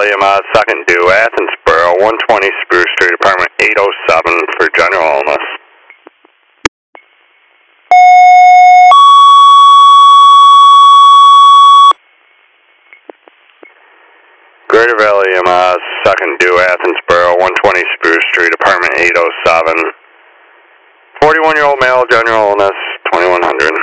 Valley EMS, second due, Athensboro, 120 Spruce Street, apartment 807 for general illness. Greater Valley EMS, second due, Athensboro, 120 Spruce Street, apartment 807. 41-year-old male, general illness, 2100.